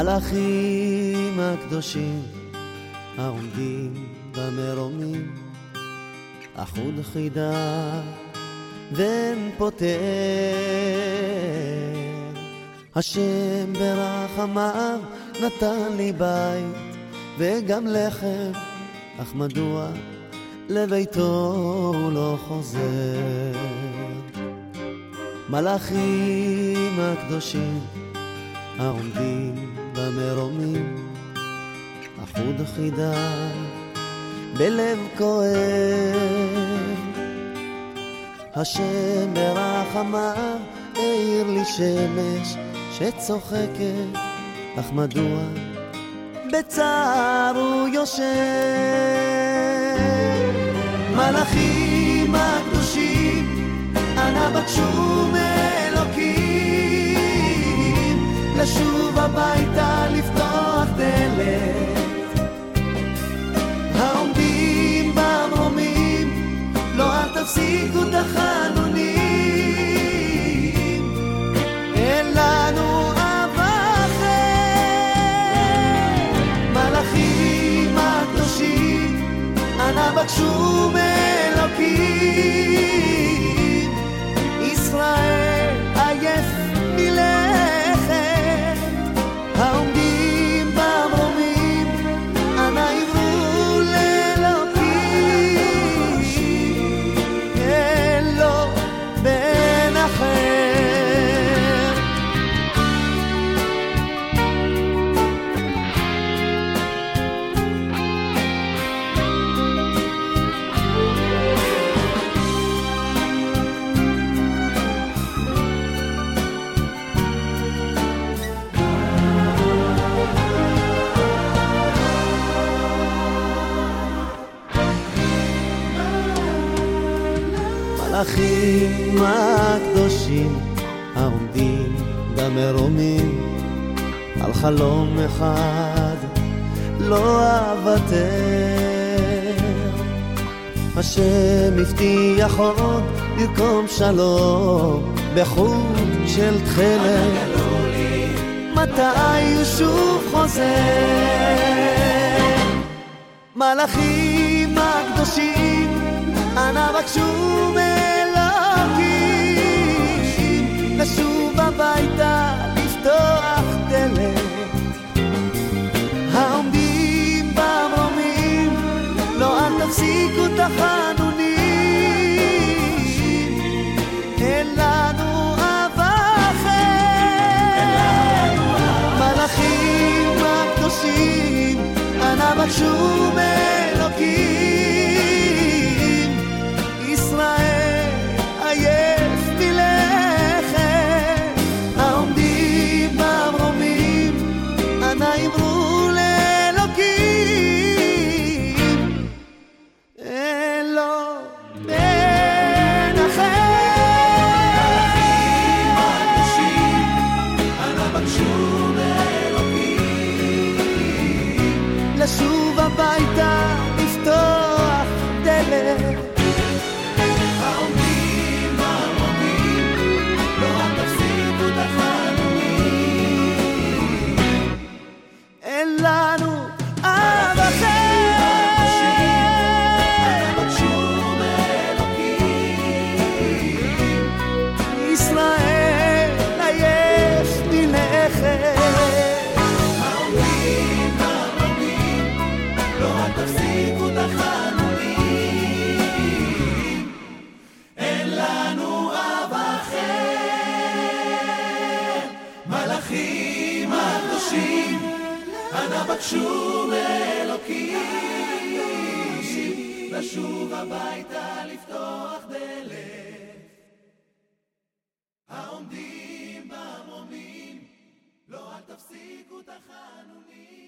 מלאכים הקדושים העומדים במרומים, אחוד חידה ואין פותר. השם ברחמיו נתן לי בית וגם לחם, אך מדוע לביתו הוא לא חוזר? מלאכים הקדושים העומדים במרומים, אחוד חידה בלב כואב. השם ברחמיו העיר לי שמש שצוחקת, אך מדוע בצער הוא יושב? מלאכים הקדושים אנא בקשו מאלוקים, לשוב הביתה לפתוח דלת. העומדים במרומים לא אל תפסיקו תחנונים, אין לנו אב אחר. מלאכים הקדושים אנא בקשו מאלוקים, ישראל עייף מלכת. העומדים במרומים אנא עברו לאלוקים, אין לו בן אחר. מלאכים הקדושים העומדים במרומים, על חלום אחד לא אוותר. השם הבטיח עוד לרקום שלום בחוט של תכלת, מתי הוא שוב חוזר? מלאכים הקדושים אנא בקשו מאלוקים, לשוב הביתה לפתוח דלת. העומדים במרומים לא אל תפסיקו תחנונים, אין לנו אב אחר. מלאכים הקדושים אנא בקשו מאלוקים, ישראל עייף מלכת. העומדים במרומים אנא אמרו לאלוקים, אין לו בן אחר. אנא בקשו מאלוקים, לשוב הביתה לפתוח דלת. אין לנו אב אחר. ישראל עייף מלכת. העומדים במרומים לא אל תפסיקו תחנונים, אין לנו אב אחר. מלאכים הקדושים אנא בקשו מאלוקים, לשוב הביתה לפתוח דלת. העומדים במרומים לא אל תפסיקו תחנונים.